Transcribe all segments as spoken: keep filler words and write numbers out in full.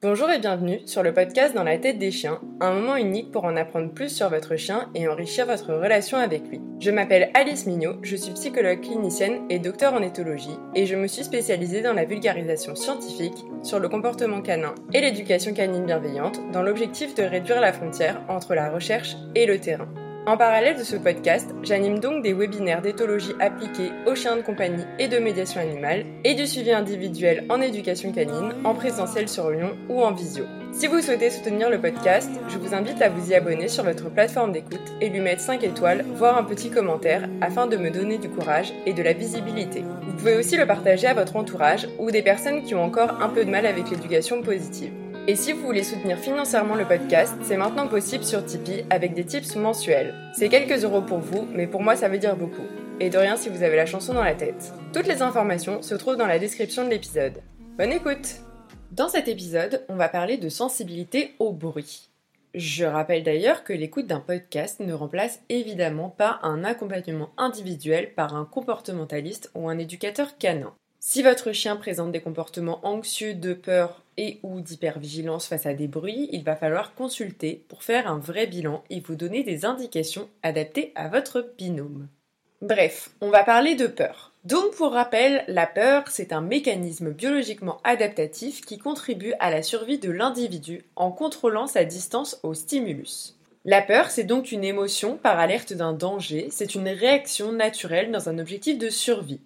Bonjour et bienvenue sur le podcast Dans la tête des chiens, un moment unique pour en apprendre plus sur votre chien et enrichir votre relation avec lui. Je m'appelle Alice Mignot, je suis psychologue clinicienne et docteur en éthologie et je me suis spécialisée dans la vulgarisation scientifique sur le comportement canin et l'éducation canine bienveillante dans l'objectif de réduire la frontière entre la recherche et le terrain. En parallèle de ce podcast, j'anime donc des webinaires d'éthologie appliquée aux chiens de compagnie et de médiation animale et du suivi individuel en éducation canine, en présentiel sur Lyon ou en visio. Si vous souhaitez soutenir le podcast, je vous invite à vous y abonner sur votre plateforme d'écoute et lui mettre cinq étoiles, voire un petit commentaire, afin de me donner du courage et de la visibilité. Vous pouvez aussi le partager à votre entourage ou des personnes qui ont encore un peu de mal avec l'éducation positive. Et si vous voulez soutenir financièrement le podcast, c'est maintenant possible sur Tipeee avec des tips mensuels. C'est quelques euros pour vous, mais pour moi ça veut dire beaucoup. Et de rien si vous avez la chanson dans la tête. Toutes les informations se trouvent dans la description de l'épisode. Bonne écoute! Dans cet épisode, on va parler de sensibilité au bruit. Je rappelle d'ailleurs que l'écoute d'un podcast ne remplace évidemment pas un accompagnement individuel par un comportementaliste ou un éducateur canin. Si votre chien présente des comportements anxieux, de peur et ou d'hypervigilance face à des bruits, il va falloir consulter pour faire un vrai bilan et vous donner des indications adaptées à votre binôme. Bref, on va parler de peur. Donc pour rappel, la peur, c'est un mécanisme biologiquement adaptatif qui contribue à la survie de l'individu en contrôlant sa distance au stimulus. La peur, c'est donc une émotion par alerte d'un danger, c'est une réaction naturelle dans un objectif de survie.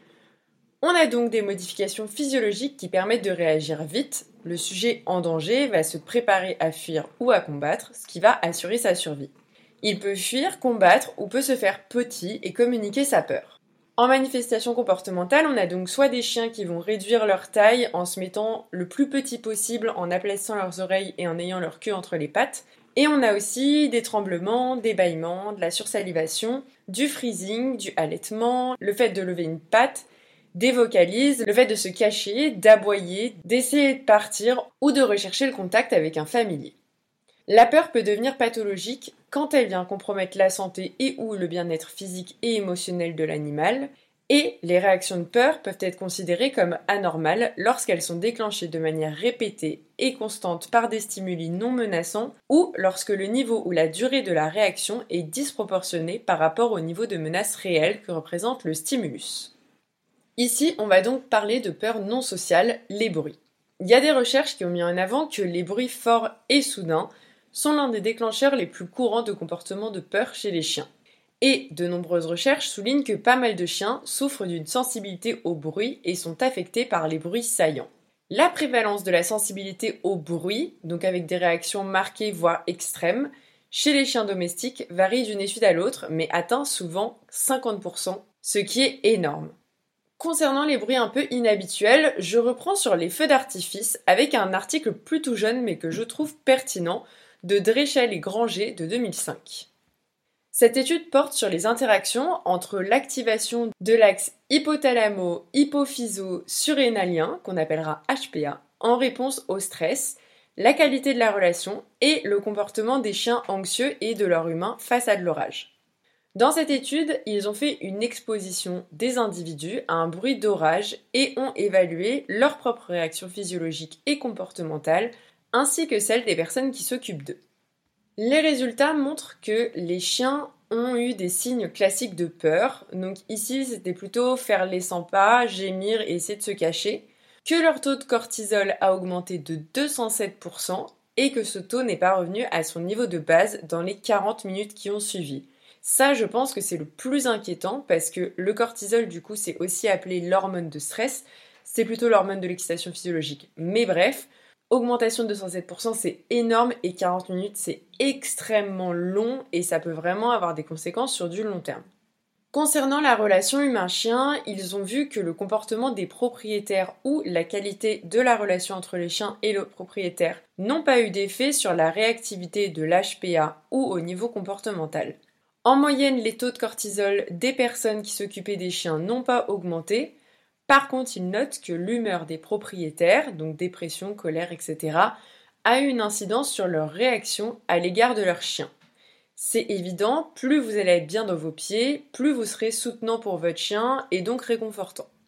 On a donc des modifications physiologiques qui permettent de réagir vite. Le sujet en danger va se préparer à fuir ou à combattre, ce qui va assurer sa survie. Il peut fuir, combattre ou peut se faire petit et communiquer sa peur. En manifestation comportementale, on a donc soit des chiens qui vont réduire leur taille en se mettant le plus petit possible, en aplassant leurs oreilles et en ayant leur queue entre les pattes. Et on a aussi des tremblements, des bâillements, de la sursalivation, du freezing, du halètement, le fait de lever une patte, des vocalises, le fait de se cacher, d'aboyer, d'essayer de partir ou de rechercher le contact avec un familier. La peur peut devenir pathologique quand elle vient compromettre la santé et ou le bien-être physique et émotionnel de l'animal, et les réactions de peur peuvent être considérées comme anormales lorsqu'elles sont déclenchées de manière répétée et constante par des stimuli non menaçants ou lorsque le niveau ou la durée de la réaction est disproportionné par rapport au niveau de menace réelle que représente le stimulus. Ici, on va donc parler de peur non sociale, les bruits. Il y a des recherches qui ont mis en avant que les bruits forts et soudains sont l'un des déclencheurs les plus courants de comportements de peur chez les chiens. Et de nombreuses recherches soulignent que pas mal de chiens souffrent d'une sensibilité au bruit et sont affectés par les bruits saillants. La prévalence de la sensibilité au bruit, donc avec des réactions marquées voire extrêmes, chez les chiens domestiques varie d'une étude à l'autre, mais atteint souvent cinquante pour cent, ce qui est énorme. Concernant les bruits un peu inhabituels, je reprends sur les feux d'artifice avec un article plutôt jeune mais que je trouve pertinent de Dréchel et Granger de deux mille cinq. Cette étude porte sur les interactions entre l'activation de l'axe hypothalamo-hypophyso-surrénalien, qu'on appellera H P A, en réponse au stress, la qualité de la relation et le comportement des chiens anxieux et de leur humain face à de l'orage. Dans cette étude, ils ont fait une exposition des individus à un bruit d'orage et ont évalué leurs propres réactions physiologiques et comportementales, ainsi que celles des personnes qui s'occupent d'eux. Les résultats montrent que les chiens ont eu des signes classiques de peur, donc ici c'était plutôt faire les cent pas, gémir et essayer de se cacher, que leur taux de cortisol a augmenté de deux cent sept pour cent et que ce taux n'est pas revenu à son niveau de base dans les quarante minutes qui ont suivi. Ça, je pense que c'est le plus inquiétant parce que le cortisol, du coup, c'est aussi appelé l'hormone de stress. C'est plutôt l'hormone de l'excitation physiologique. Mais bref, augmentation de deux cent sept pour cent, c'est énorme et quarante minutes, c'est extrêmement long et ça peut vraiment avoir des conséquences sur du long terme. Concernant la relation humain-chien, ils ont vu que le comportement des propriétaires ou la qualité de la relation entre les chiens et le propriétaire n'ont pas eu d'effet sur la réactivité de l'H P A ou au niveau comportemental. En moyenne, les taux de cortisol des personnes qui s'occupaient des chiens n'ont pas augmenté. Par contre, ils notent que l'humeur des propriétaires, donc dépression, colère, et cetera, a eu une incidence sur leur réaction à l'égard de leur chien. C'est évident, plus vous allez être bien dans vos pieds, plus vous serez soutenant pour votre chien et donc réconfortant.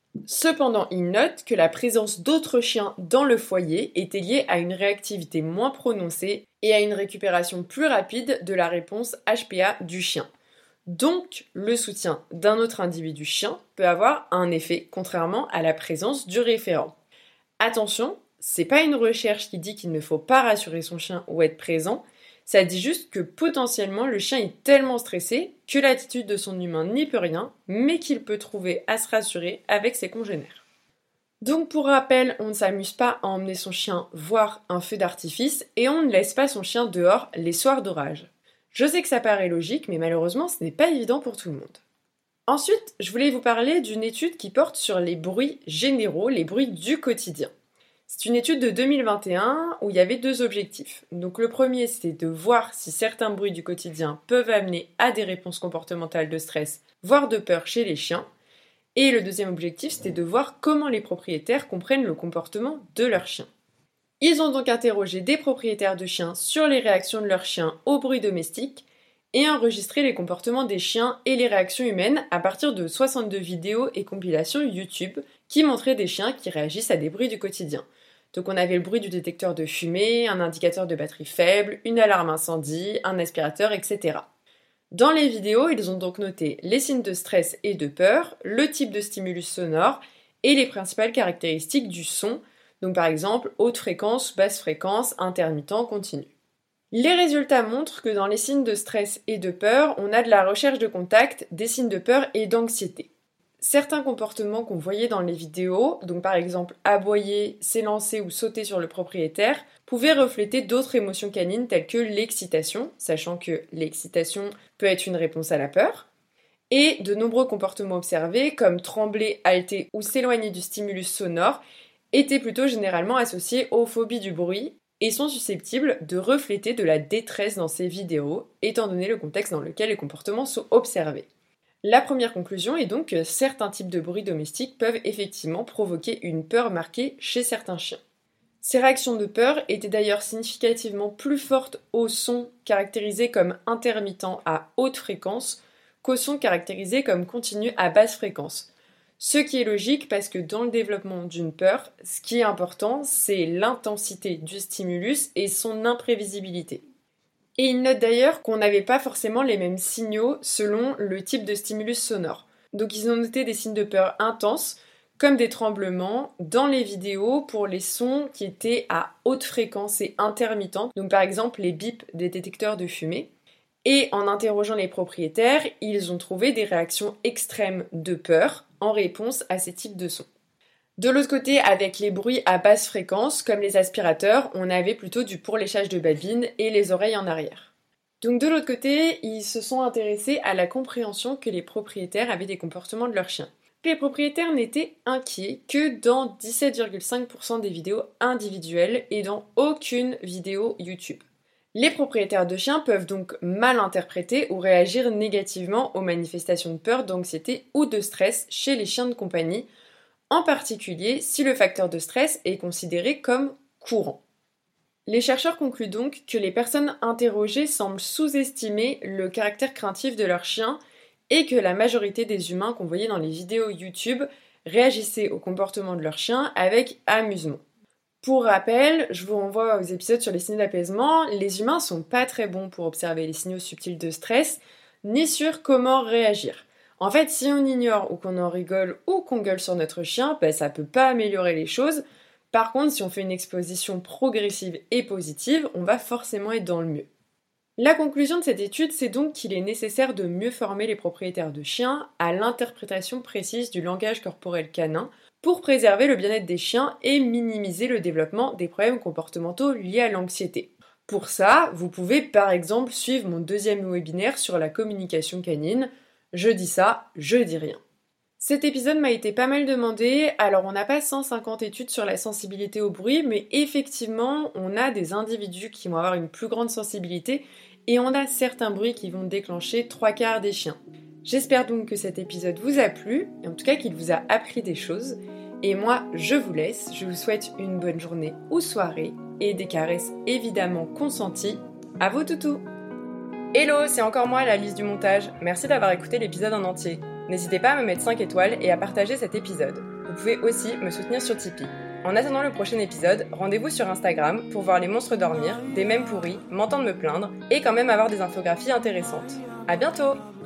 Cependant, il note que la présence d'autres chiens dans le foyer était liée à une réactivité moins prononcée et à une récupération plus rapide de la réponse H P A du chien. Donc, le soutien d'un autre individu chien peut avoir un effet, contrairement à la présence du référent. Attention, c'est pas une recherche qui dit qu'il ne faut pas rassurer son chien ou être présent, ça dit juste que potentiellement le chien est tellement stressé que l'attitude de son humain n'y peut rien, mais qu'il peut trouver à se rassurer avec ses congénères. Donc pour rappel, on ne s'amuse pas à emmener son chien voir un feu d'artifice et on ne laisse pas son chien dehors les soirs d'orage. Je sais que ça paraît logique, mais malheureusement ce n'est pas évident pour tout le monde. Ensuite, je voulais vous parler d'une étude qui porte sur les bruits généraux, les bruits du quotidien. C'est une étude de deux mille vingt et un où il y avait deux objectifs. Donc le premier, c'était de voir si certains bruits du quotidien peuvent amener à des réponses comportementales de stress, voire de peur chez les chiens. Et le deuxième objectif, c'était de voir comment les propriétaires comprennent le comportement de leurs chiens. Ils ont donc interrogé des propriétaires de chiens sur les réactions de leurs chiens aux bruits domestiques et enregistré les comportements des chiens et les réactions humaines à partir de soixante-deux vidéos et compilations YouTube qui montraient des chiens qui réagissent à des bruits du quotidien. Donc on avait le bruit du détecteur de fumée, un indicateur de batterie faible, une alarme incendie, un aspirateur, et cetera. Dans les vidéos, ils ont donc noté les signes de stress et de peur, le type de stimulus sonore et les principales caractéristiques du son, donc par exemple haute fréquence, basse fréquence, intermittent, continu. Les résultats montrent que dans les signes de stress et de peur, on a de la recherche de contact, des signes de peur et d'anxiété. Certains comportements qu'on voyait dans les vidéos, donc par exemple aboyer, s'élancer ou sauter sur le propriétaire, pouvaient refléter d'autres émotions canines telles que l'excitation, sachant que l'excitation peut être une réponse à la peur, et de nombreux comportements observés comme trembler, halter ou s'éloigner du stimulus sonore étaient plutôt généralement associés aux phobies du bruit et sont susceptibles de refléter de la détresse dans ces vidéos, étant donné le contexte dans lequel les comportements sont observés. La première conclusion est donc que certains types de bruits domestiques peuvent effectivement provoquer une peur marquée chez certains chiens. Ces réactions de peur étaient d'ailleurs significativement plus fortes aux sons caractérisés comme intermittents à haute fréquence qu'aux sons caractérisés comme continus à basse fréquence. Ce qui est logique parce que dans le développement d'une peur, ce qui est important, c'est l'intensité du stimulus et son imprévisibilité. Et il note d'ailleurs qu'on n'avait pas forcément les mêmes signaux selon le type de stimulus sonore. Donc ils ont noté des signes de peur intenses, comme des tremblements, dans les vidéos pour les sons qui étaient à haute fréquence et intermittents, donc par exemple les bips des détecteurs de fumée. Et en interrogeant les propriétaires, ils ont trouvé des réactions extrêmes de peur en réponse à ces types de sons. De l'autre côté, avec les bruits à basse fréquence, comme les aspirateurs, on avait plutôt du pourléchage de babines et les oreilles en arrière. Donc de l'autre côté, ils se sont intéressés à la compréhension que les propriétaires avaient des comportements de leurs chiens. Les propriétaires n'étaient inquiets que dans dix-sept virgule cinq pour cent des vidéos individuelles et dans aucune vidéo YouTube. Les propriétaires de chiens peuvent donc mal interpréter ou réagir négativement aux manifestations de peur, d'anxiété ou de stress chez les chiens de compagnie, en particulier si le facteur de stress est considéré comme courant. Les chercheurs concluent donc que les personnes interrogées semblent sous-estimer le caractère craintif de leurs chiens et que la majorité des humains qu'on voyait dans les vidéos YouTube réagissaient au comportement de leurs chiens avec amusement. Pour rappel, je vous renvoie aux épisodes sur les signaux d'apaisement, les humains sont pas très bons pour observer les signaux subtils de stress, ni sur comment réagir. En fait, si on ignore ou qu'on en rigole ou qu'on gueule sur notre chien, ben, ça peut pas améliorer les choses. Par contre, si on fait une exposition progressive et positive, on va forcément être dans le mieux. La conclusion de cette étude, c'est donc qu'il est nécessaire de mieux former les propriétaires de chiens à l'interprétation précise du langage corporel canin pour préserver le bien-être des chiens et minimiser le développement des problèmes comportementaux liés à l'anxiété. Pour ça, vous pouvez par exemple suivre mon deuxième webinaire sur la communication canine. Je dis ça, je dis rien. Cet épisode m'a été pas mal demandé, alors on n'a pas cent cinquante études sur la sensibilité au bruit, mais effectivement, on a des individus qui vont avoir une plus grande sensibilité et on a certains bruits qui vont déclencher trois quarts des chiens. J'espère donc que cet épisode vous a plu, et en tout cas qu'il vous a appris des choses. Et moi, je vous laisse, je vous souhaite une bonne journée ou soirée, et des caresses évidemment consenties à vos toutous. Hello, c'est encore moi, la Lise du montage. Merci d'avoir écouté l'épisode en entier. N'hésitez pas à me mettre cinq étoiles et à partager cet épisode. vous pouvez aussi me soutenir sur Tipeee. En attendant le prochain épisode, rendez-vous sur Instagram pour voir les monstres dormir, des mèmes pourris, m'entendre me plaindre et quand même avoir des infographies intéressantes. À bientôt!